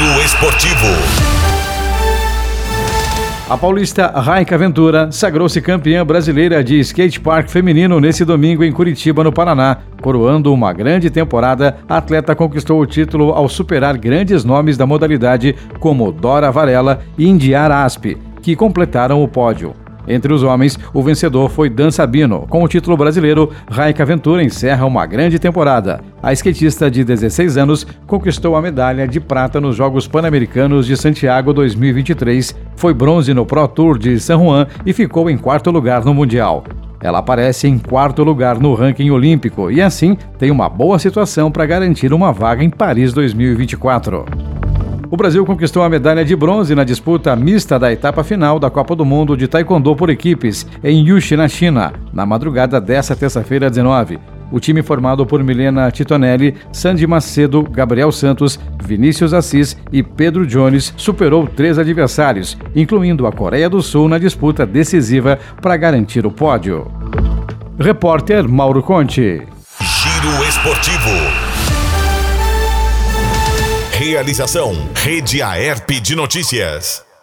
Giro Esportivo. A paulista Raika Ventura sagrou-se campeã brasileira de skate park feminino nesse domingo em Curitiba, no Paraná. Coroando uma grande temporada, a atleta conquistou o título ao superar grandes nomes da modalidade como Dora Varela e Indiara Aspe, que completaram o pódio. Entre os homens, o vencedor foi Dan Sabino. Com o título brasileiro, Raika Ventura encerra uma grande temporada. A skatista de 16 anos conquistou a medalha de prata nos Jogos Pan-Americanos de Santiago 2023, foi bronze no Pro Tour de San Juan e ficou em 4º lugar no Mundial. Ela aparece em 4º lugar no ranking olímpico e, assim, tem uma boa situação para garantir uma vaga em Paris 2024. O Brasil conquistou a medalha de bronze na disputa mista da etapa final da Copa do Mundo de Taekwondo por equipes, em Yuxi, na China, na madrugada desta terça-feira 19. O time formado por Milena Titonelli, Sandy Macedo, Gabriel Santos, Vinícius Assis e Pedro Jones superou 3 adversários, incluindo a Coreia do Sul na disputa decisiva para garantir o pódio. Repórter Mauro Conte. Giro Esportivo. Realização: Rede Aerp de Notícias.